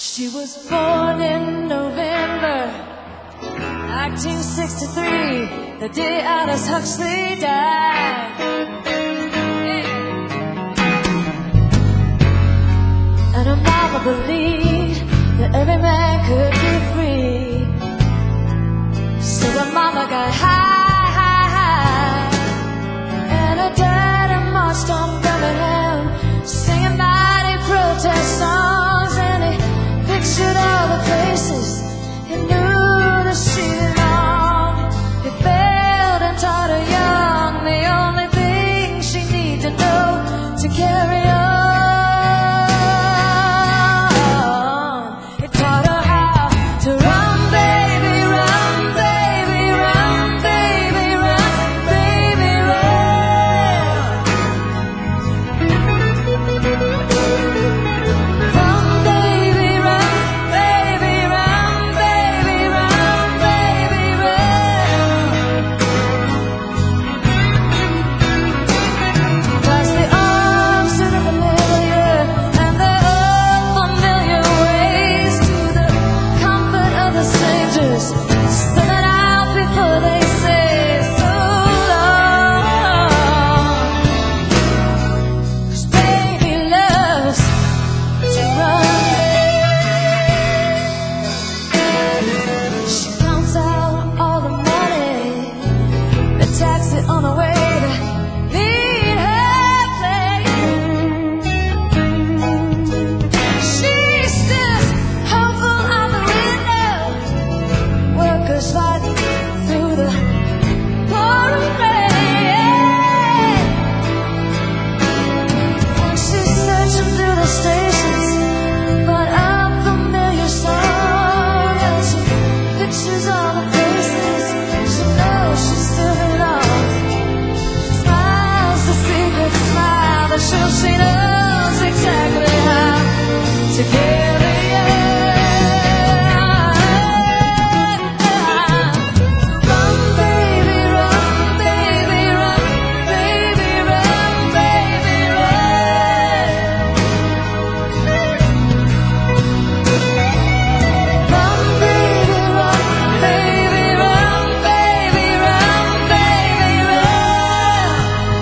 She was born in November 1963, the day Aldous Huxley died. And her mama believed that every man could be free. So her mama got high, high, high, and her daddy marched on Birmingham, singing mighty protest songs, and he pictured all the places he knew that she belonged. He failed and taught her young the only thing she needed to know to carry on. He taught her how to run, baby, run, baby, run, baby, run, baby, run. Run, baby, run, baby, run, baby, run, baby, run. Past the arms to the familiar and the unfamiliar ways, to the comfort of the strangers, stepping out before they say so long. 'Cause baby loves to run. She counts out all the money, the taxi on the way to meet her place. She stares hopeful out the window, workers fighting through the pouring rain. And she's searching through the stations for a familiar song, and she pictures all the places she knows she still belongs. She smiles a secret smile that shows she knows exactly how to carry on. Run, baby, run, baby, run, baby, run, baby, run. Run, baby, run, baby, run, baby, run, baby, run.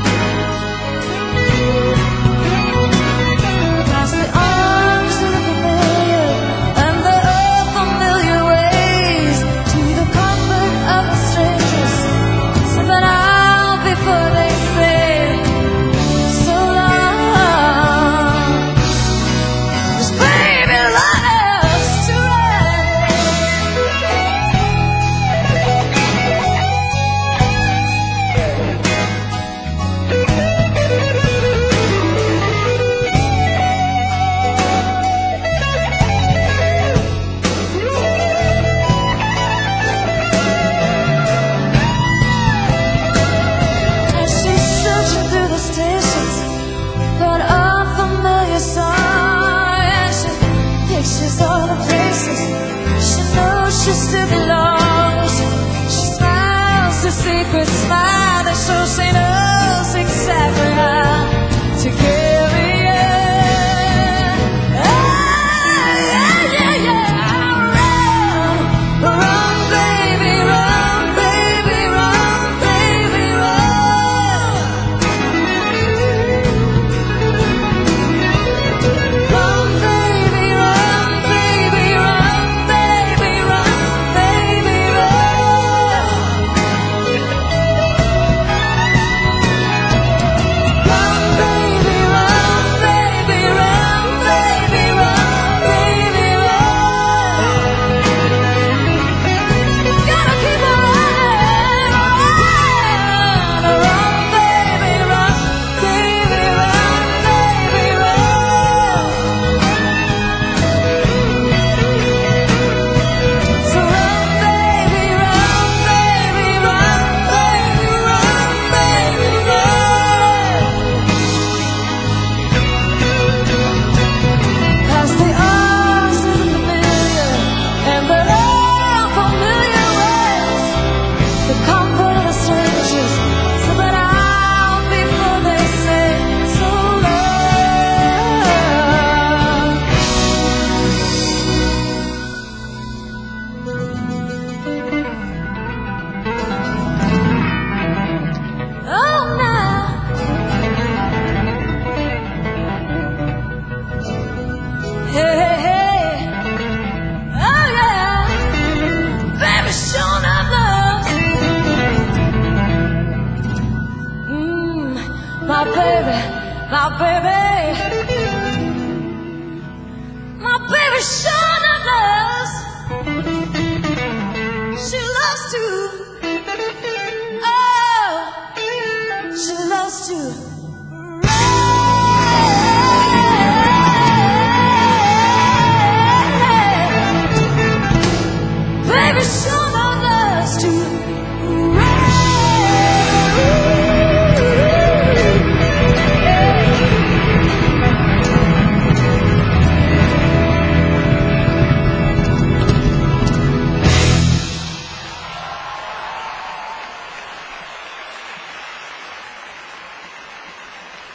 Past the arms of the familiar and the unfamiliar ways, to the comfort of the strangers, stepping out before they say so long. 'Cause baby loves to run. And she's searching through the stations for an unfamiliar song, and she pictures all the places she knows she still belongs. She smiles a secret smile that shows she knows exactly how to carry on. Yeah, yeah, yeah. Run, run, baby, run, baby, run, baby, run. Run, baby, run, baby, run, baby, run, baby, my baby,